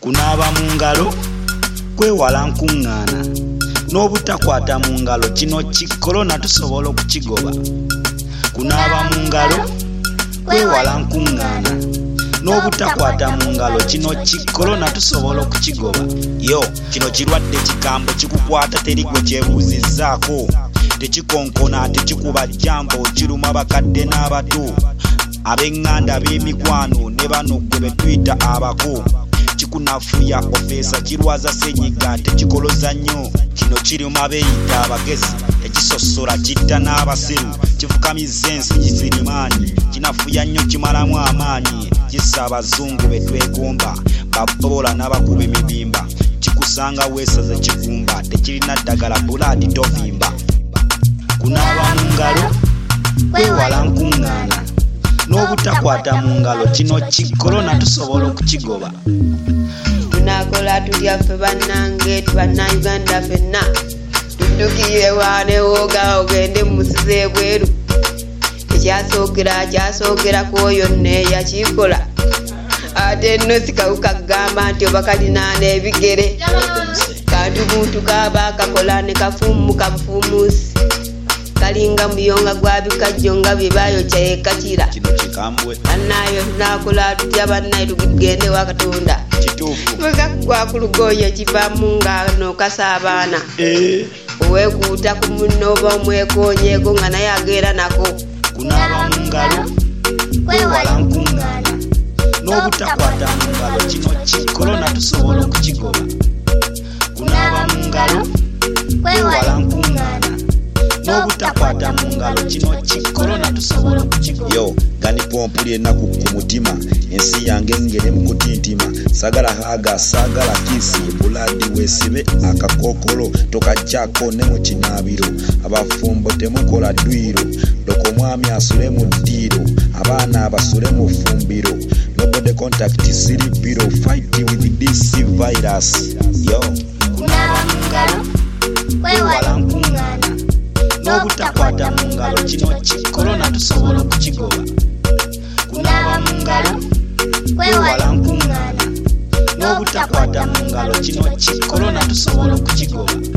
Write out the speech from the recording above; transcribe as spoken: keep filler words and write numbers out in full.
Kunaaba mu ngalo, kwewala nkuŋŋaana, n'obutakwata mu ngalo kino kikolona tusobola okukigoba. Kunaaba mu ngalo, kwewala nkuŋŋaana, n'obutakwata mu ngalo kino kikolona tusobola okukigoba. Yo, kino kirwadde kikambo kikukwata teri gwe kyebuuzizzaako, tekikonkona tekikuba jambo, kiruma bakadde n'abato, ab'eŋŋanda ab'emikwano ne bano gwe be tuyita abako. Kikunafuya ofeesa kirwaza senyiga tekikoloza nnyo, kino kiruma beeyita abagezi, ekisosola kitta n'abasiru, kifukamizza ensi gisirimaanyi, kinafuya nnyo kimalamu amaanyi, kissa abazungu be twegomba, babola n'abakuba emibimba, kikusanga weesaze kigumba, tekirina ddagala bulaadi tovimba. Kunaaba mu ngalo, kwewala nkuŋŋaana, n'obutakwata mu ngalo kino kikolona tusobola okukigoba. Tunakola tutya ffe bannange bannayuganda ffenna, tuddukire wane wooga ogende musize bweru, ekyasookera kyasookera kwoyo nne yakikola, ate nno sikawuka kugamba nti oba kalinaana ebigere, kantu muntu kaaba kakola ne kafumuka bufuumuusi, kalinga muyonga gwa bikajjo nga bye bayokya ekakira. Kino kikambwe bannayo tunakola tutya bannaye tugende wa Katonda, kituufu bwekakugwa ku lugoye kivaamu nga nokasa abaana, oweekuuta ku munno oba omwekoonyeeko nga naye ageera nako. Kunaaba mu ngalo, kwewala nkuŋŋaana, n'obutakwata mu ngalo kino kikolona tusobola okukigoba. Kunaaba mu ngalo, kwewala nkuŋŋaana, n'obutakwata mu ngalo kino kikolona tusobola okukigoba. Yo gani pompuli ennaku ku mutima, ensi yange ngere mu kutintima, sagala haga sagala kisi, buladi weesibe akakookolo, tokajjako ne mu kinaabiro, abafumbo temukola ddwiro, loko mwami asule mu ddiiro, abaana abasule mu ffumbiro, nobody contact siri biro, fight with this virus. Yo kunaaba mu ngalo, kwewala nkuŋŋaana, n'obutakwata mu ngalo kino kikolona tusobola okukigoba. Kunaaba mu ngalo, kwewala nkuŋŋaana, n'obutakwata mu ngalo kino kikolona tusobola okukigoba.